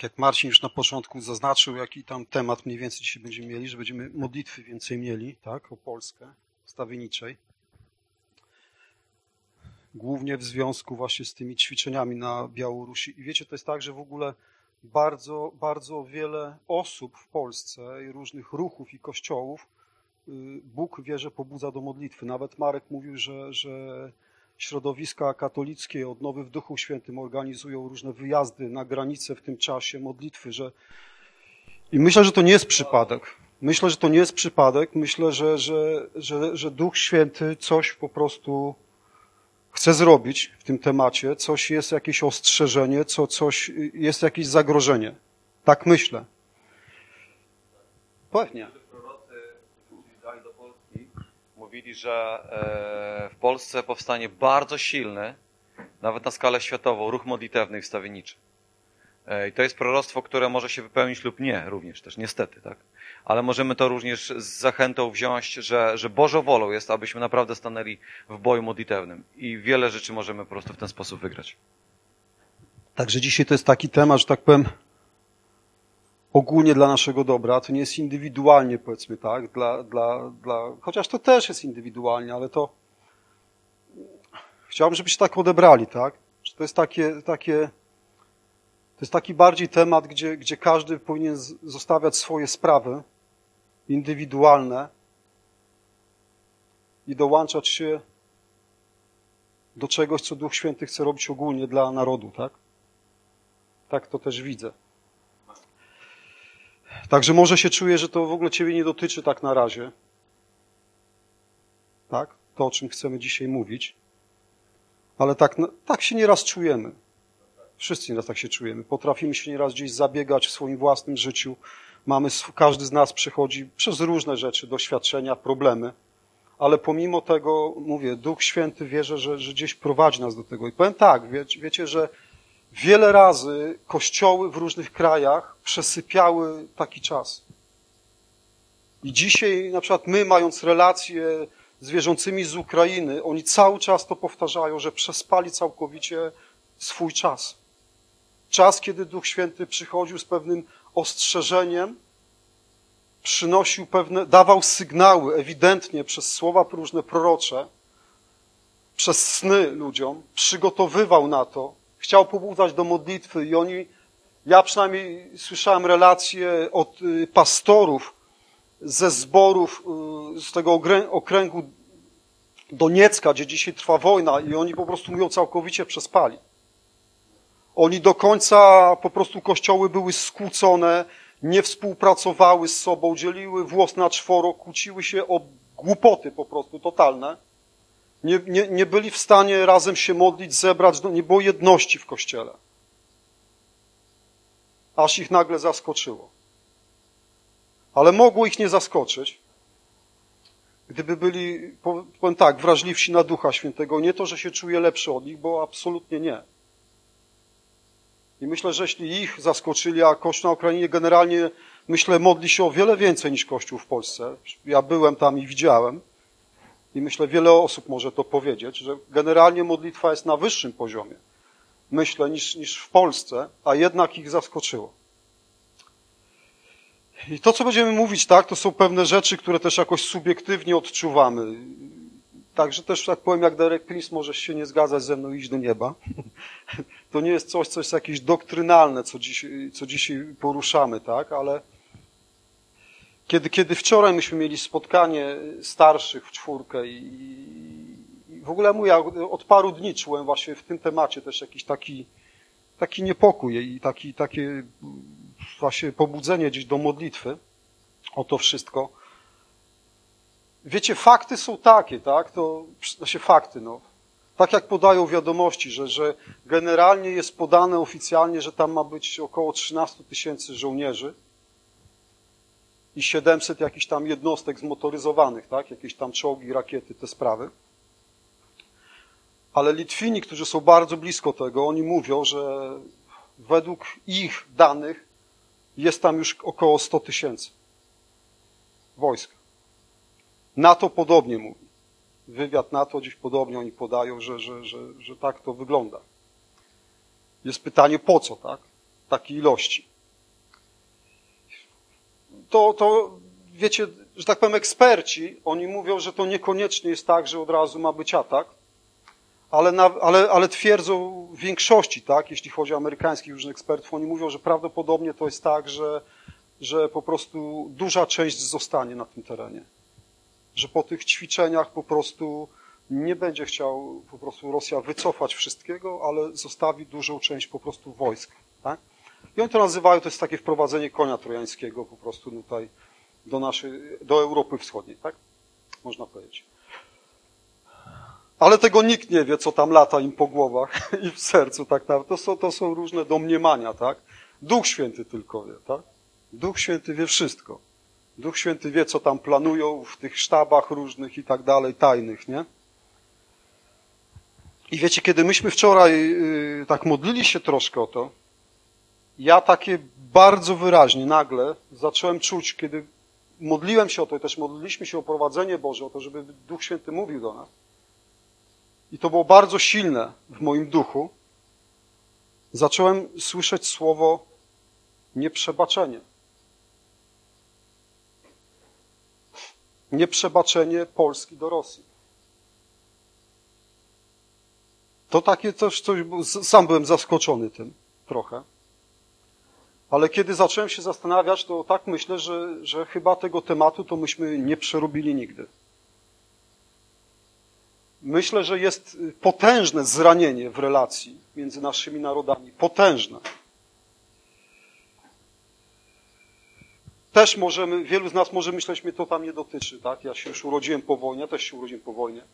Tak jak Marcin już na początku zaznaczył, jaki tam temat mniej więcej dzisiaj będziemy mieli, że będziemy modlitwy więcej mieli, tak, o Polskę stawienniczej. Głównie w związku właśnie z tymi ćwiczeniami na Białorusi. I wiecie, to jest tak, że w ogóle bardzo, bardzo wiele osób w Polsce i różnych ruchów i kościołów Bóg wie, że pobudza do modlitwy. Nawet Marek mówił, że środowiska katolickie, odnowy w Duchu Świętym organizują różne wyjazdy na granicę w tym czasie, modlitwy, I myślę, że to nie jest przypadek. Myślę, że to nie jest przypadek. Myślę, że Duch Święty coś po prostu chce zrobić w tym temacie, coś jest jakieś ostrzeżenie, coś jest jakieś zagrożenie. Tak myślę. Pewnie. Mówili, że w Polsce powstanie bardzo silny, nawet na skalę światową, ruch modlitewny i wstawienniczy. I to jest proroctwo, które może się wypełnić lub nie również też, niestety, tak? Ale możemy to również z zachętą wziąć, że Bożą wolą jest, abyśmy naprawdę stanęli w boju modlitewnym. I wiele rzeczy możemy po prostu w ten sposób wygrać. Także dzisiaj to jest taki temat, że tak powiem, ogólnie dla naszego dobra, to nie jest indywidualnie, powiedzmy, tak, chociaż to też jest indywidualnie, ale to chciałbym, żebyście tak odebrali, tak, że to jest to jest taki bardziej temat, gdzie każdy powinien zostawiać swoje sprawy indywidualne i dołączać się do czegoś, co Duch Święty chce robić ogólnie dla narodu, tak? Tak to też widzę. Także może się czuję, że to w ogóle ciebie nie dotyczy tak na razie. Tak? To, o czym chcemy dzisiaj mówić. Ale tak się nieraz czujemy. Wszyscy nieraz tak się czujemy. Potrafimy się nieraz gdzieś zabiegać w swoim własnym życiu. Każdy z nas przechodzi przez różne rzeczy, doświadczenia, problemy. Ale pomimo tego, mówię, Duch Święty wierzę, że gdzieś prowadzi nas do tego. I powiem tak, wiecie, że wiele razy kościoły w różnych krajach przesypiały taki czas. I dzisiaj na przykład my, mając relacje z wierzącymi z Ukrainy, oni cały czas to powtarzają, że przespali całkowicie swój czas. Czas, kiedy Duch Święty przychodził z pewnym ostrzeżeniem, przynosił dawał sygnały ewidentnie przez słowa różne prorocze, przez sny ludziom, przygotowywał na to, chciał pobudzać do modlitwy i ja przynajmniej słyszałem relacje od pastorów ze zborów z tego okręgu Doniecka, gdzie dzisiaj trwa wojna i oni po prostu mówią całkowicie przespali. Oni do końca po prostu kościoły były skłócone, nie współpracowały z sobą, dzieliły włos na czworo, kłóciły się o głupoty po prostu totalne. Nie byli w stanie razem się modlić, zebrać, nie było jedności w Kościele. Aż ich nagle zaskoczyło. Ale mogło ich nie zaskoczyć, gdyby byli, powiem tak, wrażliwsi na Ducha Świętego. Nie to, że się czuje lepszy od nich, bo absolutnie nie. I myślę, że jeśli ich zaskoczyli, a Kościół na Ukrainie generalnie, myślę, modli się o wiele więcej niż Kościół w Polsce. Ja byłem tam i widziałem. I myślę, wiele osób może to powiedzieć, że generalnie modlitwa jest na wyższym poziomie, myślę, niż w Polsce, a jednak ich zaskoczyło. I to, co będziemy mówić, tak, to są pewne rzeczy, które też jakoś subiektywnie odczuwamy. Także też, tak powiem, jak Derek Prince, możesz się nie zgadzać ze mną, iść do nieba. To nie jest coś, co jest jakieś doktrynalne, co dzisiaj poruszamy, tak, ale kiedy wczoraj myśmy mieli spotkanie starszych w czwórkę i w ogóle ja od paru dni czułem właśnie w tym temacie też jakiś taki niepokój i takie właśnie pobudzenie gdzieś do modlitwy o to wszystko. Wiecie, fakty są takie, tak? To znaczy fakty, no. Tak jak podają wiadomości, że generalnie jest podane oficjalnie, że tam ma być około 13 000 żołnierzy i 700 jakichś tam jednostek zmotoryzowanych, tak? Jakieś tam czołgi, rakiety, te sprawy. Ale Litwini, którzy są bardzo blisko tego, oni mówią, że według ich danych jest tam już około 100 000 wojsk. NATO podobnie mówi. Wywiad NATO gdzieś podobnie oni podają, że tak to wygląda. Jest pytanie, po co, tak? Takiej ilości. wiecie, że tak powiem, eksperci, oni mówią, że to niekoniecznie jest tak, że od razu ma być atak, ale twierdzą w większości, tak, jeśli chodzi o amerykańskich różnych ekspertów, oni mówią, że prawdopodobnie to jest tak, że po prostu duża część zostanie na tym terenie. Że po tych ćwiczeniach po prostu nie będzie chciał po prostu Rosja wycofać wszystkiego, ale zostawi dużą część po prostu wojsk, tak? I oni to nazywają, to jest takie wprowadzenie konia trojańskiego po prostu tutaj do Europy Wschodniej, tak? Można powiedzieć. Ale tego nikt nie wie, co tam lata im po głowach i w sercu, tak naprawdę. To są różne domniemania, tak? Duch Święty tylko wie, tak? Duch Święty wie wszystko. Duch Święty wie, co tam planują w tych sztabach różnych i tak dalej, tajnych, nie? I wiecie, kiedy myśmy wczoraj tak modlili się troszkę o to, ja takie bardzo wyraźnie nagle zacząłem czuć, kiedy modliłem się o to i też modliliśmy się o prowadzenie Boże, o to, żeby Duch Święty mówił do nas. I to było bardzo silne w moim duchu. Zacząłem słyszeć słowo nieprzebaczenie. Nieprzebaczenie Polski do Rosji. To takie coś, sam byłem zaskoczony tym trochę. Ale kiedy zacząłem się zastanawiać, to tak myślę, że chyba tego tematu to myśmy nie przerobili nigdy. Myślę, że jest potężne zranienie w relacji między naszymi narodami. Potężne. Też wielu z nas może myśleć, mnie to tam nie dotyczy, tak? Ja się już urodziłem po wojnie, ja też się urodziłem po wojnie.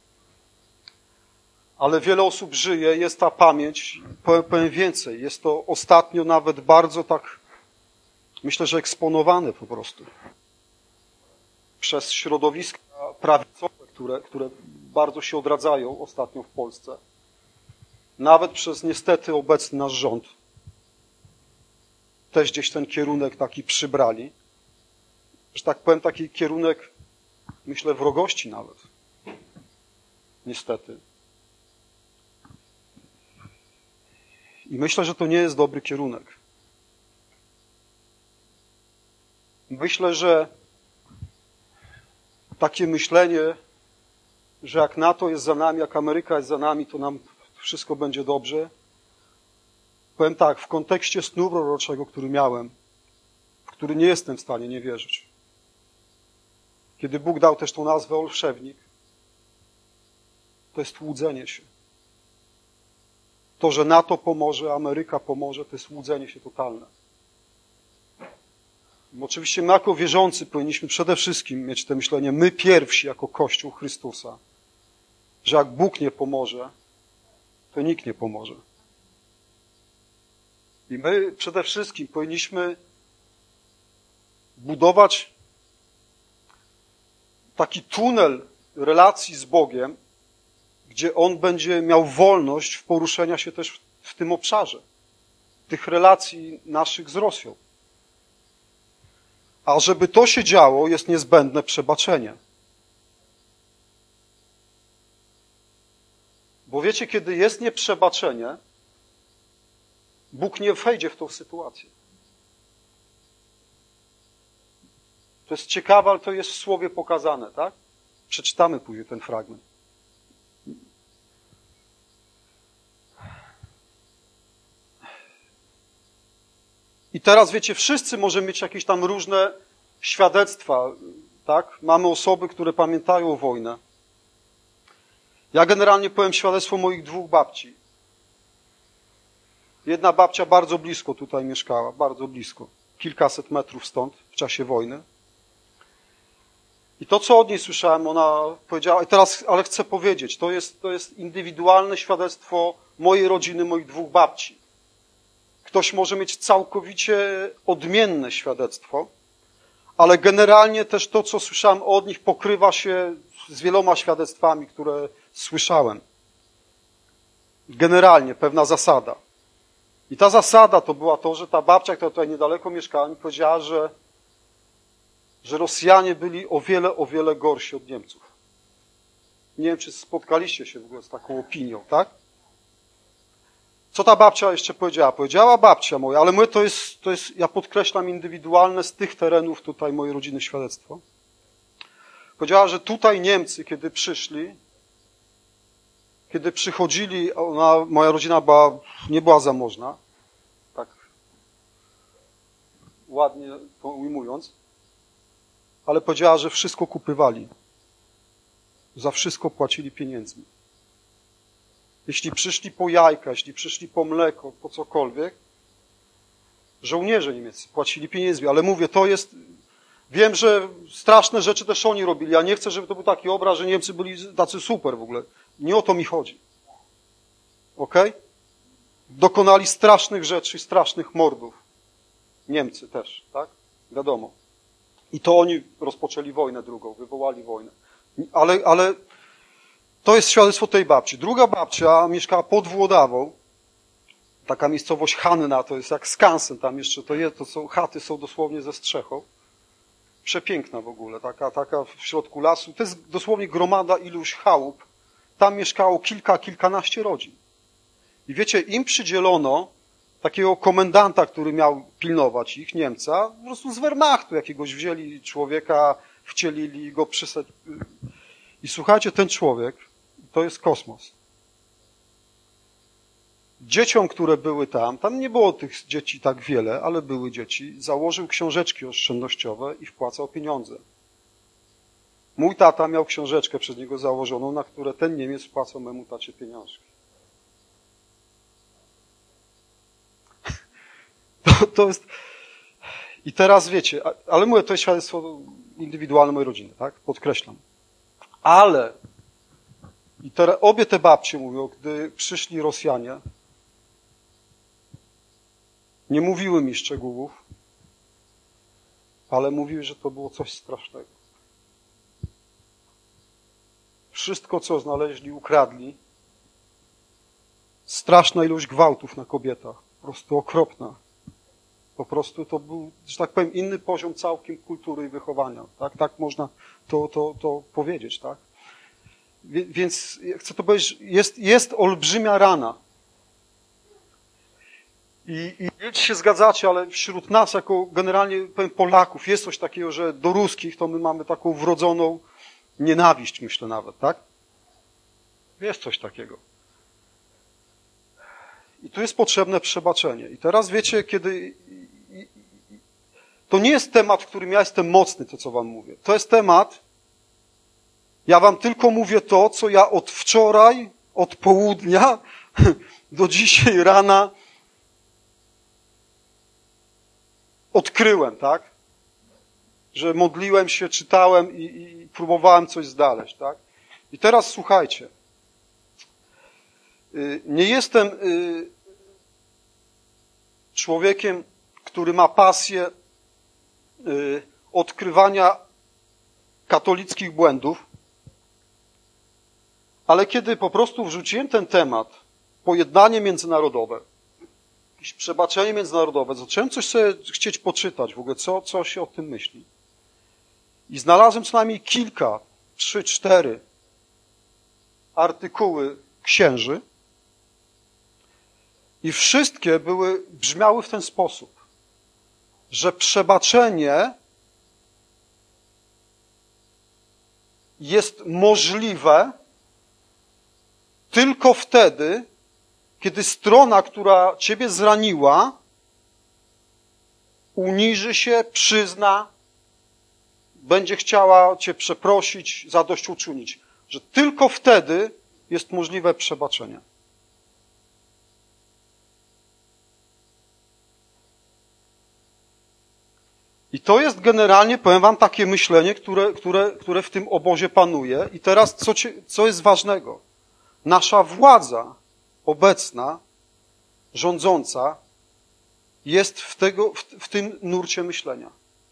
Ale wiele osób żyje, jest ta pamięć, powiem więcej, jest to ostatnio nawet bardzo tak, myślę, że eksponowane po prostu. Przez środowiska prawicowe, które bardzo się odradzają ostatnio w Polsce. Nawet przez niestety obecny nasz rząd. Też gdzieś ten kierunek taki przybrali. Że tak powiem, taki kierunek, myślę, wrogości nawet. Niestety. I myślę, że to nie jest dobry kierunek. Myślę, że takie myślenie, że jak NATO jest za nami, jak Ameryka jest za nami, to nam wszystko będzie dobrze. Powiem tak, w kontekście snu proroczego, który miałem, w który nie jestem w stanie nie wierzyć. Kiedy Bóg dał też tą nazwę olszewnik, to jest łudzenie się. To, że NATO pomoże, Ameryka pomoże, to jest łudzenie się totalne. Oczywiście my jako wierzący powinniśmy przede wszystkim mieć to myślenie, my pierwsi jako Kościół Chrystusa, że jak Bóg nie pomoże, to nikt nie pomoże. I my przede wszystkim powinniśmy budować taki tunel relacji z Bogiem, gdzie On będzie miał wolność w poruszenia się też w tym obszarze, tych relacji naszych z Rosją. A żeby to się działo, jest niezbędne przebaczenie. Bo wiecie, kiedy jest nieprzebaczenie, Bóg nie wejdzie w tą sytuację. To jest ciekawe, ale to jest w Słowie pokazane, tak? Przeczytamy później ten fragment. I teraz, wiecie, wszyscy możemy mieć jakieś tam różne świadectwa, tak? Mamy osoby, które pamiętają wojnę. Ja generalnie powiem świadectwo moich dwóch babci. Jedna babcia bardzo blisko tutaj mieszkała, bardzo blisko. Kilkaset metrów stąd, w czasie wojny. I to, co od niej słyszałem, ona powiedziała, i teraz, ale chcę powiedzieć, to jest indywidualne świadectwo mojej rodziny, moich dwóch babci. Ktoś może mieć całkowicie odmienne świadectwo, ale generalnie też to, co słyszałem od nich, pokrywa się z wieloma świadectwami, które słyszałem. Generalnie pewna zasada. I ta zasada to była to, że ta babcia, która tutaj niedaleko mieszkała, mi powiedziała, że Rosjanie byli o wiele gorsi od Niemców. Nie wiem, czy spotkaliście się w ogóle z taką opinią, tak? Co ta babcia jeszcze powiedziała? Powiedziała babcia moja, ale mówię, to jest, ja podkreślam, indywidualne z tych terenów tutaj mojej rodziny świadectwo. Powiedziała, że tutaj Niemcy, kiedy przychodzili, moja rodzina nie była zamożna, tak ładnie to ujmując, ale powiedziała, że wszystko kupywali. Za wszystko płacili pieniędzmi. Jeśli przyszli po jajka, jeśli przyszli po mleko, po cokolwiek, żołnierze niemieccy płacili pieniędzmi, ale mówię, wiem, że straszne rzeczy też oni robili. Ja nie chcę, żeby to był taki obraz, że Niemcy byli tacy super w ogóle. Nie o to mi chodzi. Okej? Dokonali strasznych rzeczy, strasznych mordów. Niemcy też, tak? Wiadomo. I to oni rozpoczęli wojnę drugą, wywołali wojnę. Ale to jest świadectwo tej babci. Druga babcia mieszkała pod Włodawą. Taka miejscowość Hanna, to jest jak skansen tam jeszcze, chaty są dosłownie ze strzechą. Przepiękna w ogóle, taka w środku lasu. To jest dosłownie gromada iluś chałup. Tam mieszkało kilkanaście rodzin. I wiecie, im przydzielono takiego komendanta, który miał pilnować ich, Niemca, po prostu z Wehrmachtu jakiegoś wzięli człowieka, wcielili go, I słuchajcie, ten człowiek to jest kosmos. Dzieciom, które były tam nie było tych dzieci tak wiele, ale były dzieci, założył książeczki oszczędnościowe i wpłacał pieniądze. Mój tata miał książeczkę przez niego założoną, na które ten Niemiec wpłacał memu tacie pieniążki. To jest... I teraz wiecie, ale mówię, to jest świadectwo indywidualne mojej rodziny, tak? Podkreślam. Ale i teraz obie te babcie mówią, gdy przyszli Rosjanie, nie mówiły mi szczegółów, ale mówiły, że to było coś strasznego. Wszystko, co znaleźli, ukradli. Straszna ilość gwałtów na kobietach. Po prostu okropna. Po prostu to był, że tak powiem, inny poziom całkiem kultury i wychowania. Tak można to powiedzieć, tak? Więc chcę to powiedzieć, jest olbrzymia rana. I nie się zgadzacie, ale wśród nas, jako generalnie powiem, Polaków, jest coś takiego, że do ruskich to my mamy taką wrodzoną nienawiść, myślę nawet, tak? Jest coś takiego. I tu jest potrzebne przebaczenie. I teraz wiecie, kiedy... To nie jest temat, w którym ja jestem mocny, to co wam mówię. To jest temat, ja wam tylko mówię to, co ja od wczoraj, od południa do dzisiaj rana odkryłem, tak? Że modliłem się, czytałem i próbowałem coś znaleźć, tak? I teraz słuchajcie. Nie jestem człowiekiem, który ma pasję odkrywania katolickich błędów, ale kiedy po prostu wrzuciłem ten temat, pojednanie międzynarodowe, jakieś przebaczenie międzynarodowe, zacząłem coś sobie chcieć poczytać w ogóle, co się o tym myśli. I znalazłem co najmniej 3, 4 artykuły księży i wszystkie brzmiały w ten sposób, że przebaczenie jest możliwe tylko wtedy, kiedy strona, która ciebie zraniła, uniży się, przyzna, będzie chciała cię przeprosić, zadośćuczynić. Że tylko wtedy jest możliwe przebaczenie. I to jest generalnie, powiem wam, takie myślenie, które w tym obozie panuje. I teraz co jest ważnego? Nasza władza obecna, rządząca, jest w tym nurcie myślenia.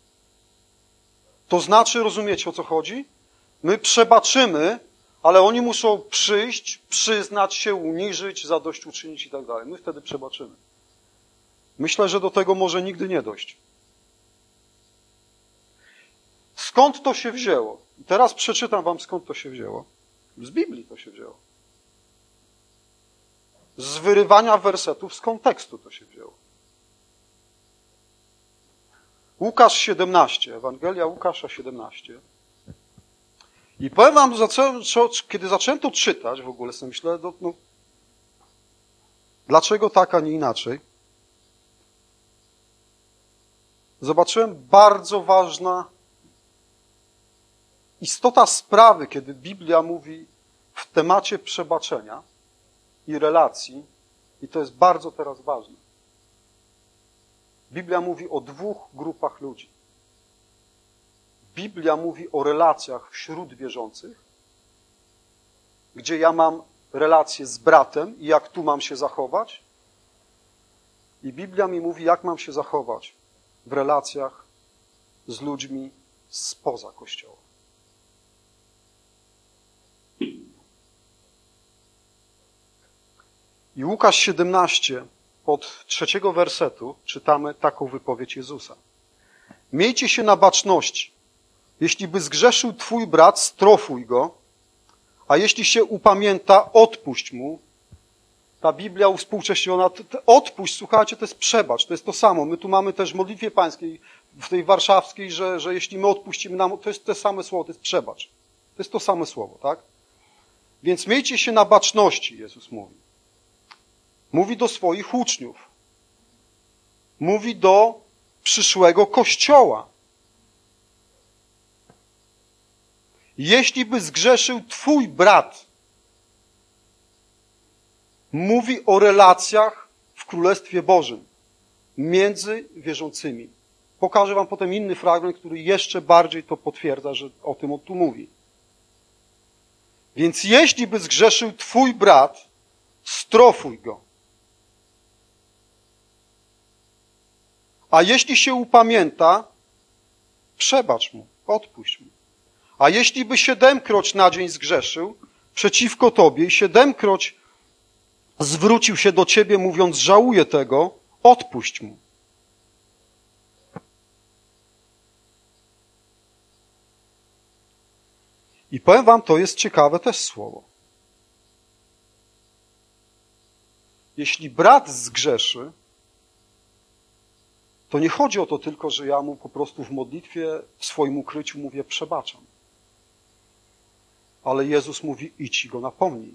To znaczy, rozumiecie, o co chodzi? My przebaczymy, ale oni muszą przyjść, przyznać się, uniżyć, zadośćuczynić i tak dalej. My wtedy przebaczymy. Myślę, że do tego może nigdy nie dojść. Skąd to się wzięło? I teraz przeczytam wam, skąd to się wzięło. Z Biblii to się wzięło. z wyrywania wersetów z kontekstu to się wzięło. Łukasz 17, Ewangelia Łukasza 17. I powiem wam, kiedy zacząłem to czytać w ogóle, sobie myślę, dlaczego tak, a nie inaczej? Zobaczyłem bardzo ważna istota sprawy, kiedy Biblia mówi w temacie przebaczenia i relacji, i to jest bardzo teraz ważne. Biblia mówi o dwóch grupach ludzi. Biblia mówi o relacjach wśród wierzących, gdzie ja mam relację z bratem i jak tu mam się zachować. I Biblia mi mówi, jak mam się zachować w relacjach z ludźmi spoza Kościoła. I Łukasz 17, od 3 wersetu, czytamy taką wypowiedź Jezusa. Miejcie się na baczności. Jeśli by zgrzeszył twój brat, strofuj go, a jeśli się upamięta, odpuść mu. Ta Biblia uwspółcześniona, odpuść, słuchajcie, to jest przebacz, to jest to samo. My tu mamy też w modlitwie pańskiej, w tej warszawskiej, że jeśli my odpuścimy nam, to jest to same słowo, to jest przebacz. To jest to same słowo, tak? Więc miejcie się na baczności, Jezus mówi. Mówi do swoich uczniów. Mówi do przyszłego Kościoła. Jeśli by zgrzeszył twój brat, mówi o relacjach w Królestwie Bożym między wierzącymi. Pokażę wam potem inny fragment, który jeszcze bardziej to potwierdza, że o tym on tu mówi. Więc jeśli by zgrzeszył twój brat, strofuj go. A jeśli się upamięta, przebacz mu, odpuść mu. A jeśli by 7-kroć na dzień zgrzeszył przeciwko tobie i 7-kroć zwrócił się do ciebie, mówiąc, żałuję tego, odpuść mu. I powiem wam, to jest ciekawe też słowo. Jeśli brat zgrzeszy, to nie chodzi o to tylko, że ja mu po prostu w modlitwie, w swoim ukryciu mówię, przebaczam. Ale Jezus mówi, idź i go napomnij.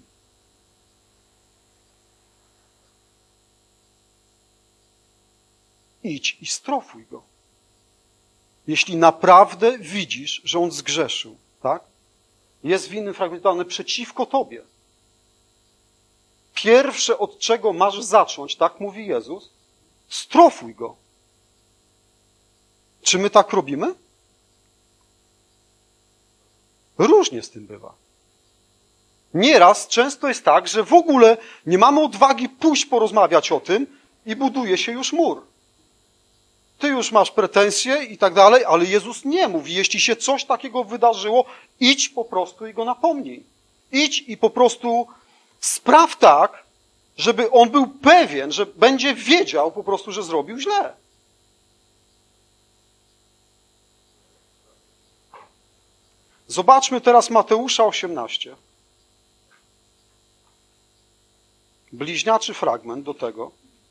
Idź i strofuj go. Jeśli naprawdę widzisz, że on zgrzeszył, tak? Jest w innym fragmencie przeciwko tobie. Pierwsze, od czego masz zacząć, tak mówi Jezus, strofuj go. Czy my tak robimy? Różnie z tym bywa. Nieraz, często jest tak, że w ogóle nie mamy odwagi pójść porozmawiać o tym i buduje się już mur. Ty już masz pretensje i tak dalej, ale Jezus nie mówi. Jeśli się coś takiego wydarzyło, idź po prostu i go napomnij. Idź i po prostu spraw tak, żeby on był pewien, że będzie wiedział po prostu, że zrobił źle. Zobaczmy teraz Mateusza 18. Bliźniaczy fragment do tego.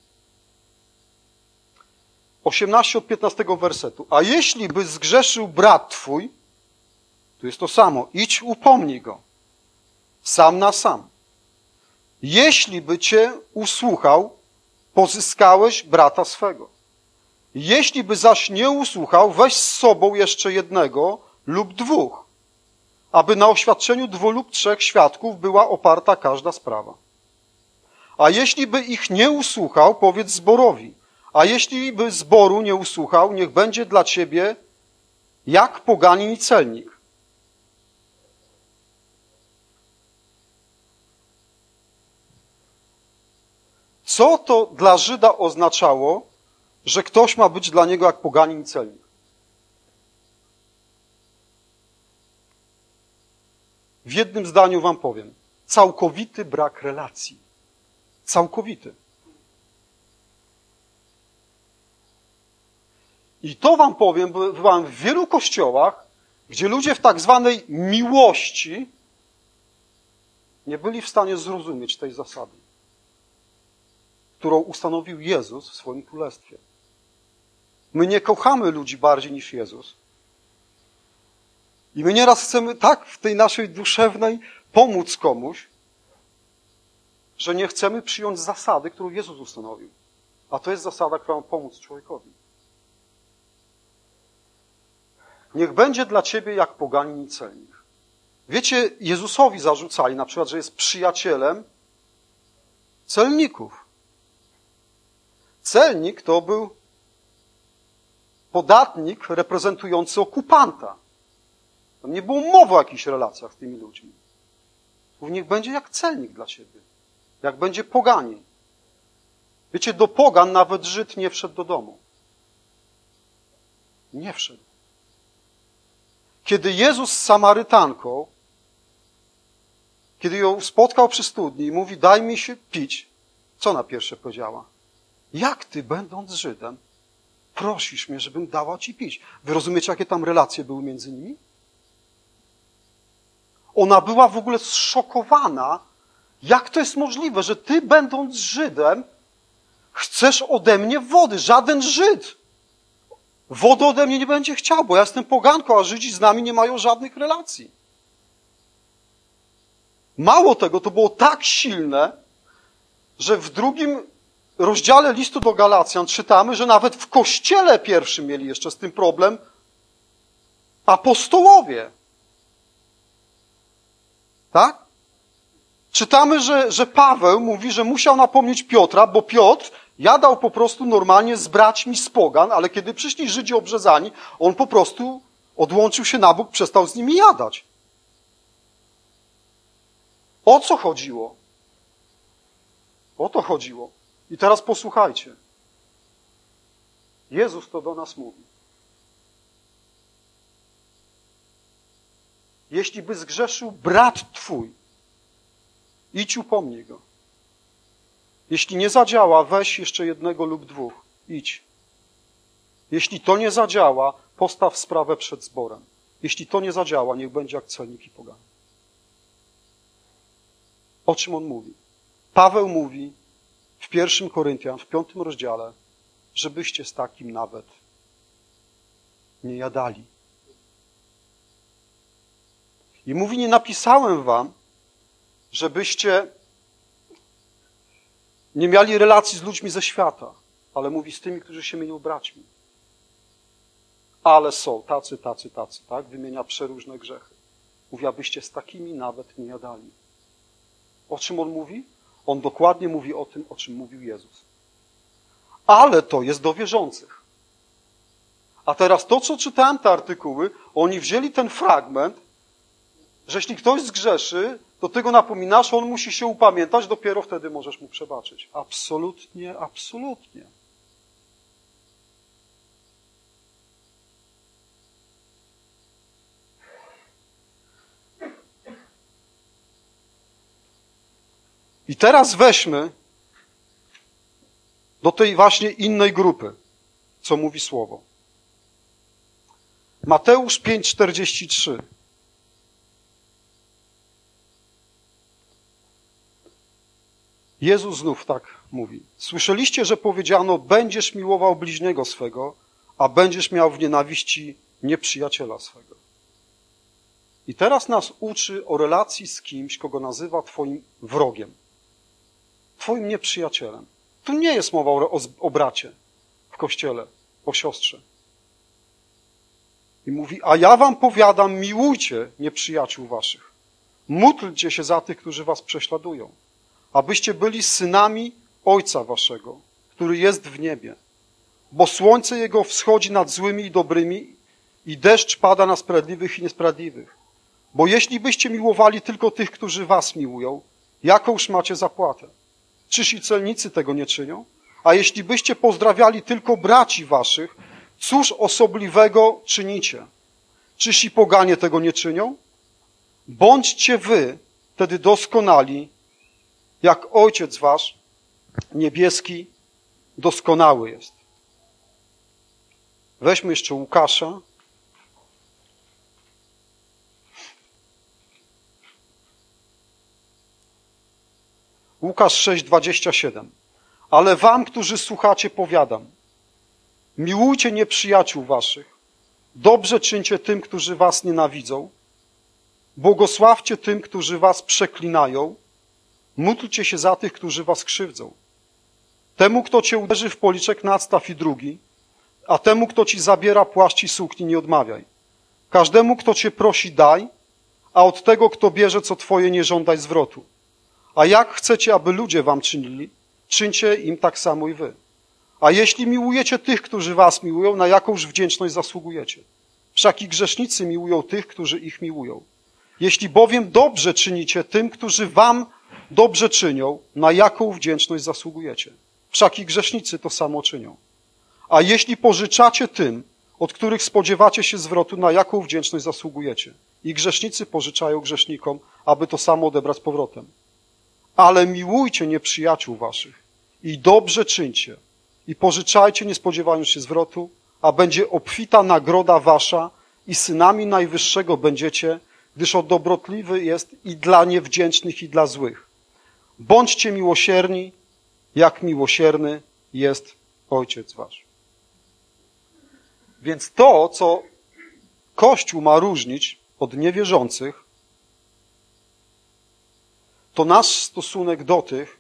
18 od 15 wersetu. A jeśli by zgrzeszył brat twój, to jest to samo. Idź, upomnij go. Sam na sam. Jeśli by cię usłuchał, pozyskałeś brata swego. Jeśli by zaś nie usłuchał, weź z sobą jeszcze jednego lub dwóch, aby na oświadczeniu 2 lub 3 świadków była oparta każda sprawa. A jeśli by ich nie usłuchał, powiedz zborowi. A jeśli by zboru nie usłuchał, niech będzie dla ciebie jak poganin i celnik. Co to dla Żyda oznaczało, że ktoś ma być dla niego jak poganin i celnik? W jednym zdaniu wam powiem. Całkowity brak relacji. Całkowity. I to wam powiem, bo byłem w wielu kościołach, gdzie ludzie w tak zwanej miłości nie byli w stanie zrozumieć tej zasady. którą ustanowił Jezus w swoim królestwie. My nie kochamy ludzi bardziej niż Jezus. I my nieraz chcemy tak w tej naszej duszewnej pomóc komuś, że nie chcemy przyjąć zasady, którą Jezus ustanowił. A to jest zasada, która ma pomóc człowiekowi. Niech będzie dla ciebie jak poganin i celnik. Wiecie, Jezusowi zarzucali na przykład, że jest przyjacielem celników. Celnik to był podatnik reprezentujący okupanta. Tam nie było mowy o jakichś relacjach z tymi ludźmi. Niech będzie jak celnik dla ciebie. Jak będzie poganin. Wiecie, do pogan nawet Żyd nie wszedł do domu. Nie wszedł. Kiedy Jezus z Samarytanką, kiedy ją spotkał przy studni i mówi, daj mi się pić, co ona pierwsze powiedziała? Jak ty, będąc Żydem, prosisz mnie, żebym dała ci pić? Wy rozumiecie, jakie tam relacje były między nimi? Ona była w ogóle zszokowana, jak to jest możliwe, że ty, będąc Żydem, chcesz ode mnie wody. Żaden Żyd wody ode mnie nie będzie chciał, bo ja jestem poganką, a Żydzi z nami nie mają żadnych relacji. Mało tego, to było tak silne, że w 2 rozdziale listu do Galacjan czytamy, że nawet w kościele pierwszym mieli jeszcze z tym problem apostołowie. Tak? Czytamy, że Paweł mówi, że musiał napomnieć Piotra, bo Piotr jadał po prostu normalnie z braćmi z pogan, ale kiedy przyszli Żydzi obrzezani, on po prostu odłączył się na bok, przestał z nimi jadać. O co chodziło? O to chodziło. I teraz posłuchajcie. Jezus to do nas mówi. Jeśli by zgrzeszył brat twój, idź upomnij go. Jeśli nie zadziała, weź jeszcze 1 lub 2. Idź. Jeśli to nie zadziała, postaw sprawę przed zborem. Jeśli to nie zadziała, niech będzie jak celnik i poganin. O czym on mówi? Paweł mówi w 1 Koryntian, w 5 rozdziale, żebyście z takim nawet nie jadali. I mówi, nie napisałem wam, żebyście nie mieli relacji z ludźmi ze świata, ale mówi z tymi, którzy się mienią braćmi. Ale są tacy, tak? Wymienia przeróżne grzechy. Mówi, abyście z takimi nawet nie jadali. O czym on mówi? On dokładnie mówi o tym, o czym mówił Jezus. Ale to jest do wierzących. A teraz to, co czytałem, te artykuły, oni wzięli ten fragment, że jeśli ktoś zgrzeszy, to ty go napominasz, on musi się upamiętać, dopiero wtedy możesz mu przebaczyć. Absolutnie, absolutnie. I teraz weźmy do tej właśnie innej grupy, co mówi Słowo. Mateusz 5,43. Jezus znów tak mówi. Słyszeliście, że powiedziano, będziesz miłował bliźniego swego, a będziesz miał w nienawiści nieprzyjaciela swego. I teraz nas uczy o relacji z kimś, kogo nazywa twoim wrogiem, twoim nieprzyjacielem. Tu nie jest mowa o bracie w kościele, o siostrze. I mówi, a ja wam powiadam, miłujcie nieprzyjaciół waszych. Módlcie się za tych, którzy was prześladują, abyście byli synami Ojca waszego, który jest w niebie. Bo słońce Jego wschodzi nad złymi i dobrymi i deszcz pada na sprawiedliwych i niesprawiedliwych. Bo jeśli byście miłowali tylko tych, którzy was miłują, jakąż macie zapłatę? Czyż i celnicy tego nie czynią? A jeśli byście pozdrawiali tylko braci waszych, cóż osobliwego czynicie? Czyż i poganie tego nie czynią? Bądźcie wy wtedy doskonali, jak Ojciec wasz niebieski doskonały jest. Weźmy jeszcze Łukasza. Łukasz 6:27. Ale wam, którzy słuchacie, powiadam, miłujcie nieprzyjaciół waszych, dobrze czyńcie tym, którzy was nienawidzą, błogosławcie tym, którzy was przeklinają, módlcie się za tych, którzy was krzywdzą. Temu, kto cię uderzy w policzek, nadstaw i drugi, a temu, kto ci zabiera płaszcz i sukni, nie odmawiaj. Każdemu, kto cię prosi, daj, a od tego, kto bierze, co twoje, nie żądaj zwrotu. A jak chcecie, aby ludzie wam czynili, czyńcie im tak samo i wy. A jeśli miłujecie tych, którzy was miłują, na jakąż wdzięczność zasługujecie? Wszak i grzesznicy miłują tych, którzy ich miłują. Jeśli bowiem dobrze czynicie tym, którzy wam dobrze czynią, na jaką wdzięczność zasługujecie? Wszak i grzesznicy to samo czynią. A jeśli pożyczacie tym, od których spodziewacie się zwrotu, na jaką wdzięczność zasługujecie? I grzesznicy pożyczają grzesznikom, aby to samo odebrać powrotem. Ale miłujcie nieprzyjaciół waszych i dobrze czyńcie i pożyczajcie, nie spodziewając się zwrotu, a będzie obfita nagroda wasza i synami Najwyższego będziecie, gdyż on dobrotliwy jest i dla niewdzięcznych, i dla złych. Bądźcie miłosierni, jak miłosierny jest Ojciec wasz. Więc to, co Kościół ma różnić od niewierzących, to nasz stosunek do tych,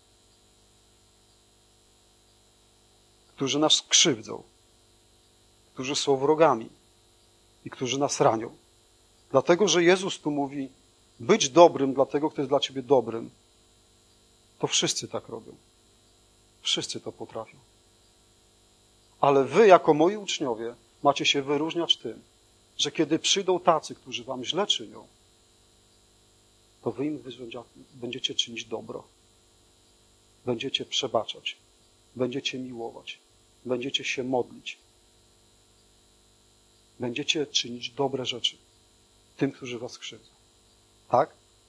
którzy nas krzywdzą, którzy są wrogami i którzy nas ranią. Dlatego, że Jezus tu mówi, być dobrym dla tego, kto jest dla ciebie dobrym, to wszyscy tak robią. Wszyscy to potrafią. Ale wy, jako moi uczniowie, macie się wyróżniać tym, że kiedy przyjdą tacy, którzy wam źle czynią, to wy im będziecie czynić dobro. Będziecie przebaczać. Będziecie miłować. Będziecie się modlić. Będziecie czynić dobre rzeczy tym, którzy was krzywdzą. Tak?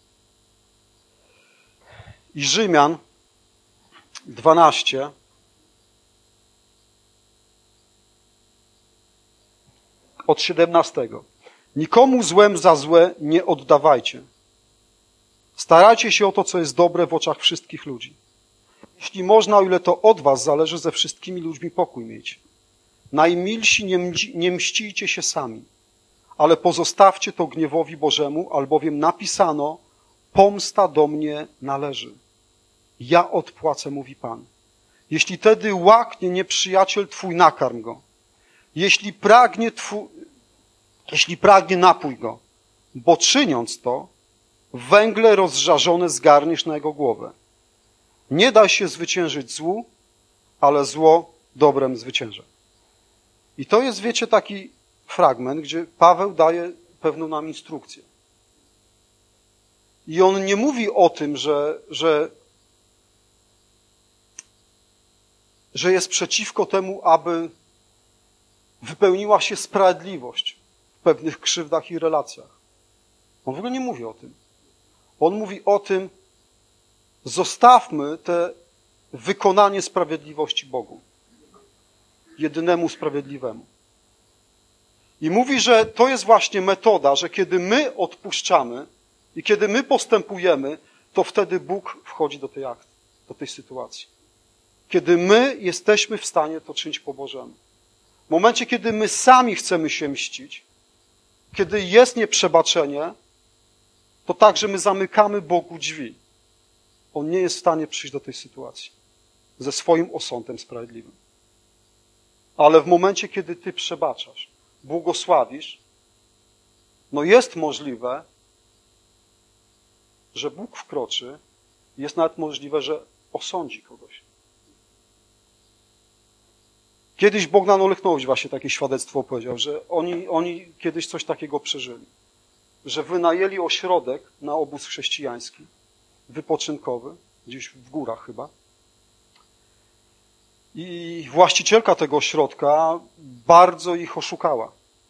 I Rzymian 12 od 17. Nikomu złem za złe nie oddawajcie. Starajcie się o to, co jest dobre w oczach wszystkich ludzi. Jeśli można, o ile to od was zależy, ze wszystkimi ludźmi pokój mieć. Najmilsi, nie mścijcie się sami, ale pozostawcie to gniewowi Bożemu, albowiem napisano, pomsta do mnie należy. Ja odpłacę, mówi Pan. Jeśli tedy łaknie nieprzyjaciel twój, nakarm go. Jeśli pragnie, napój go, bo czyniąc to, węgle rozżarzone zgarniesz na jego głowę. Nie daj się zwyciężyć złu, ale zło dobrem zwycięża. I to jest, wiecie, taki fragment, gdzie Paweł daje pewną nam instrukcję. I on nie mówi o tym, że jest przeciwko temu, aby wypełniła się sprawiedliwość w pewnych krzywdach i relacjach. On w ogóle nie mówi o tym. On mówi o tym, zostawmy te wykonanie sprawiedliwości Bogu, jedynemu sprawiedliwemu. I mówi, że to jest właśnie metoda, że kiedy my odpuszczamy i kiedy my postępujemy, to wtedy Bóg wchodzi do tej akcji, do tej sytuacji. Kiedy my jesteśmy w stanie to czynić po Bożemu. W momencie, kiedy my sami chcemy się mścić, kiedy jest nieprzebaczenie, to także my zamykamy Bogu drzwi. On nie jest w stanie przyjść do tej sytuacji ze swoim osądem sprawiedliwym. Ale w momencie, kiedy ty przebaczasz, błogosławisz, no jest możliwe, że Bóg wkroczy, jest nawet możliwe, że osądzi kogoś. Kiedyś Bogdan Olechnowicz właśnie takie świadectwo opowiedział, że oni kiedyś coś takiego przeżyli. Że wynajęli ośrodek na obóz chrześcijański, wypoczynkowy, gdzieś w górach chyba. I właścicielka tego ośrodka bardzo ich oszukała.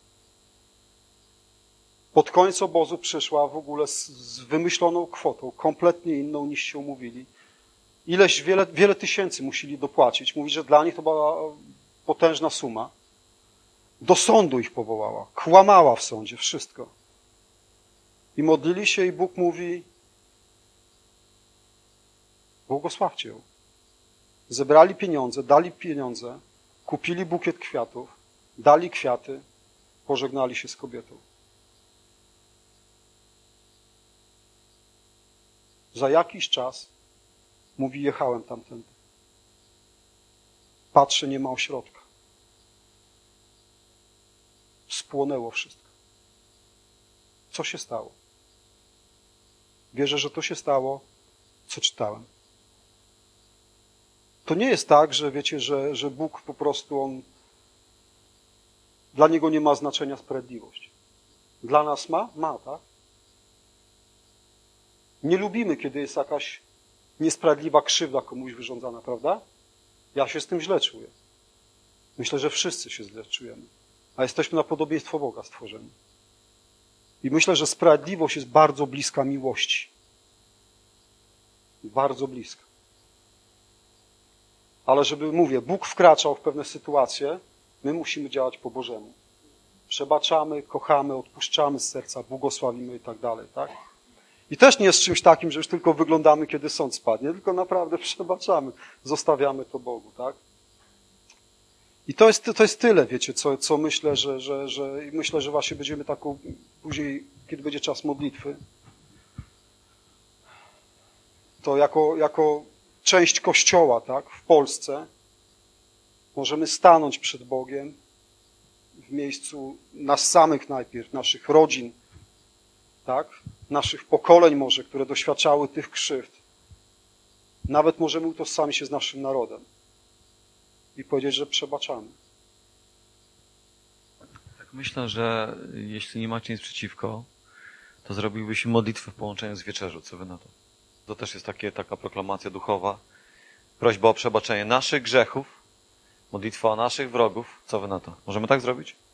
Pod koniec obozu przyszła w ogóle z wymyśloną kwotą, kompletnie inną niż się umówili. Wiele tysięcy musieli dopłacić. Mówi, że dla nich to była potężna suma. Do sądu ich powołała. Kłamała w sądzie, wszystko. I modlili się i Bóg mówi, błogosławcie ją. zebrali pieniądze, dali pieniądze, kupili bukiet kwiatów, dali kwiaty, pożegnali się z kobietą. Za jakiś czas, mówi, jechałem tamtędy. Patrzę, nie ma ośrodka. Spłonęło wszystko. Co się stało? Wierzę, że to się stało, co czytałem. To nie jest tak, że wiecie, że Bóg po prostu dla Niego nie ma znaczenia sprawiedliwość. Dla nas ma? Ma, tak? Nie lubimy, kiedy jest jakaś niesprawiedliwa krzywda komuś wyrządzana, prawda? Ja się z tym źle czuję. Myślę, że wszyscy się źle czujemy. A jesteśmy na podobieństwo Boga stworzeni. I myślę, że sprawiedliwość jest bardzo bliska miłości. Bardzo bliska. Ale żeby, mówię, Bóg wkraczał w pewne sytuacje, my musimy działać po Bożemu. Przebaczamy, kochamy, odpuszczamy z serca, błogosławimy i tak dalej, tak? I też nie jest czymś takim, że już tylko wyglądamy, kiedy sąd spadnie, tylko naprawdę przebaczamy, zostawiamy to Bogu, tak? I to jest tyle, wiecie, co myślę, że myślę, że właśnie będziemy taką później, kiedy będzie czas modlitwy, to jako część Kościoła, tak, w Polsce możemy stanąć przed Bogiem w miejscu nas samych najpierw, naszych rodzin, tak, naszych pokoleń może, które doświadczały tych krzywd. Nawet możemy utożsamić się z naszym narodem i powiedzieć, że przebaczamy. Tak myślę, że jeśli nie macie nic przeciwko, to zrobiłbyś modlitwę w połączeniu z wieczerzą. Co wy na to? To też jest taka proklamacja duchowa. Prośba o przebaczenie naszych grzechów, modlitwa o naszych wrogów. Co wy na to? Możemy tak zrobić?